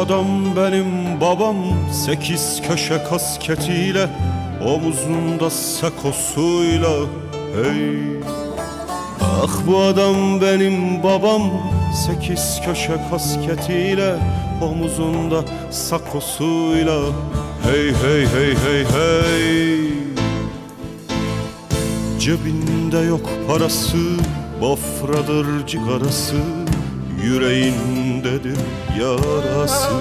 adam benim babam, 8 köşe kasketiyle, omuzunda sakosuyla. Hey, ah bu adam benim babam, 8 köşe kasketiyle, omuzunda sakosuyla. Hey hey hey hey hey. Cebinde yok parası, bafradır cigarası, yüreğindedir yarası.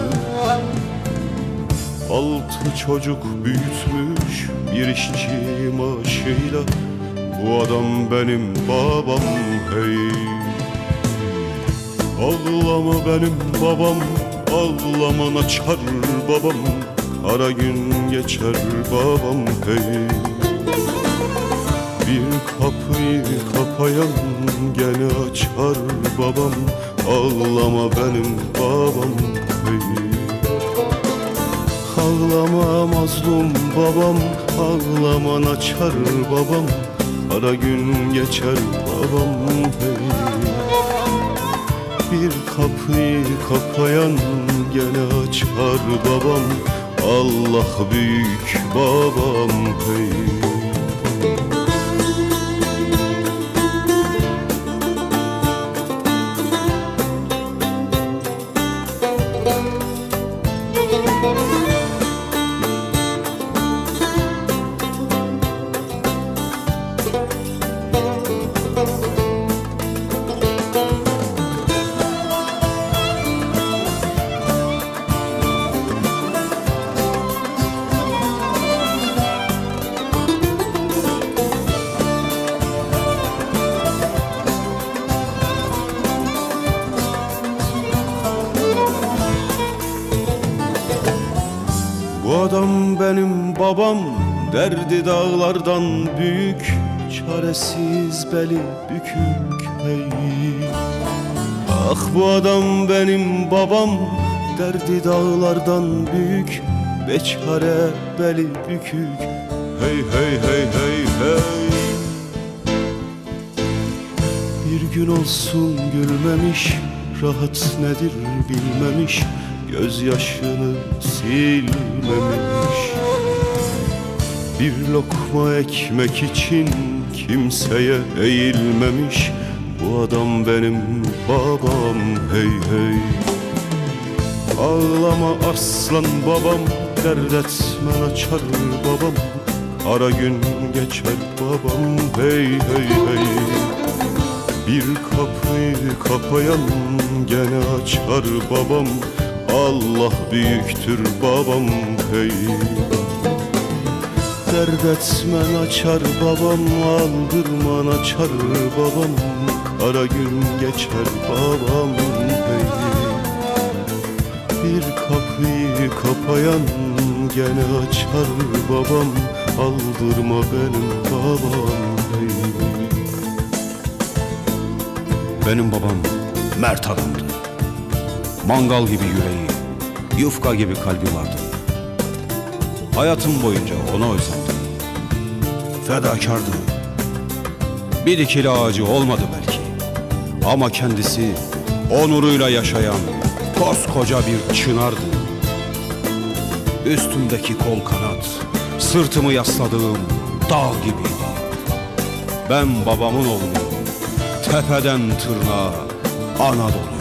6 çocuk büyütmüş bir işçi maaşıyla, bu adam benim babam. Hey, ağlama benim babam, ağlama açar babam, ara gün geçer babam. Hey, bir kapıyı kapayan gene açar babam, ağlama benim babam. Hey, ağlama mazlum babam, ağlaman açar babam, ara gün geçer babam. Hey, bir kapıyı kapayan gene açar babam, Allah büyük babam. Hey, bu adam benim babam, derdi dağlardan büyük, çaresiz beli bükük. Hey, ah bu adam benim babam, derdi dağlardan büyük, beçare beli bükük. Hey hey hey hey hey. Bir gün olsun gülmemiş, rahat nedir bilmemiş, gözyaşını silmemiş. Bir lokma ekmek için kimseye eğilmemiş, bu adam benim babam. Hey hey, ağlama aslan babam, dert etmen açar babam, ara gün geçer babam. Hey hey hey, bir kapıyı kapayan gene açar babam, Allah büyüktür babam. Hey, dert etmen açar babam, aldırman açar babam, kara gün geçer babam. Hey, bir kapıyı kapayan gene açar babam, aldırma benim babam. Hey, benim babam mert adamdı. Mangal gibi yüreği, yufka gibi kalbi vardı. Hayatım boyunca ona özledim. Fedakardı. Bir dikili ağacı olmadı belki, ama kendisi onuruyla yaşayan koskoca bir çınardı. Üstümdeki kol kanat, sırtımı yasladığım dağ gibiydi. Ben babamın oğluyum, tepeden tırnağa Anadolu.